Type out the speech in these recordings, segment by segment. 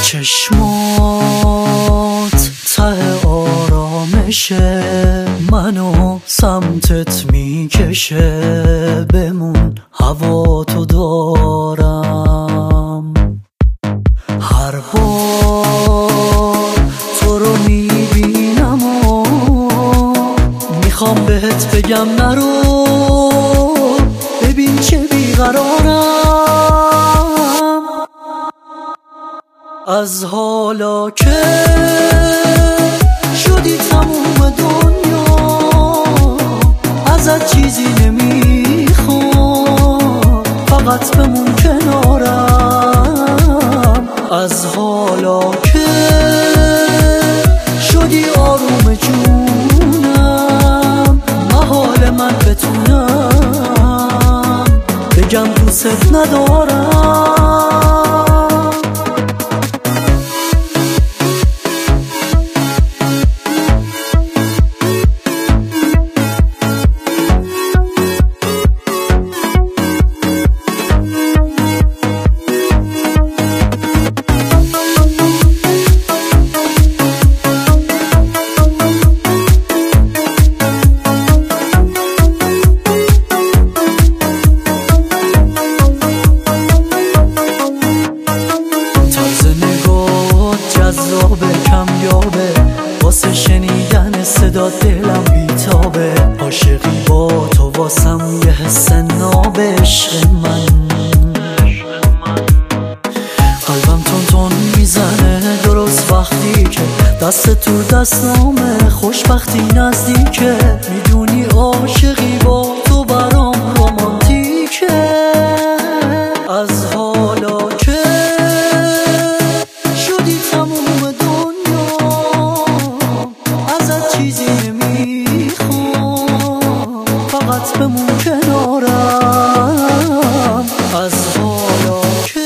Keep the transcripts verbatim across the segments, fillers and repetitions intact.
چشمات ته آرامشه، منو سمتت میکشه. بمون هوا تو دارم، هر بار تو رو میبینم و میخوام بهت بگم نرو، ببین چه بیقرارم از حالا که شدی تموم دنیا. ازت چیزی نمیخوام، فقط بمون کنارم. از حالا که شدی آروم جونم، محال من بتونم بگم دوست ندارم. جذابه کمیابه، واسه شنیدن صدا دلم بیتابه. عاشقی با تو واسم یه حس نابه. عشق من قلبم تون تون میزنه درست وقتی که دست تو دستامه. خوشبختی نزدیکه، میدونی عاشقی با تو برام رومانتیکه. از حالا که شدی تموم دنیا، ازت چیزی نمیخوام، فقط بمون کنارم. از حالا که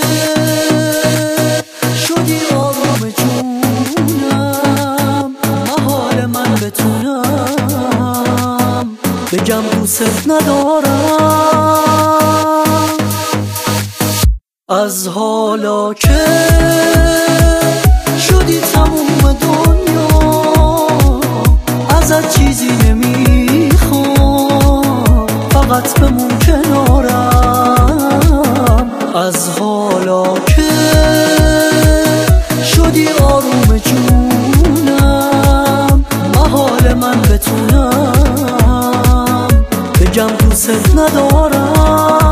شدی آروم جونم، محال من بتونم بگم دوست ندارم. از حالا که شدی تموم دنیا، ازت چیزی نمیخوام، فقط بمون کنارم. از حالا که شدی آروم جونم، محال من بتونم بگم دوست ندارم.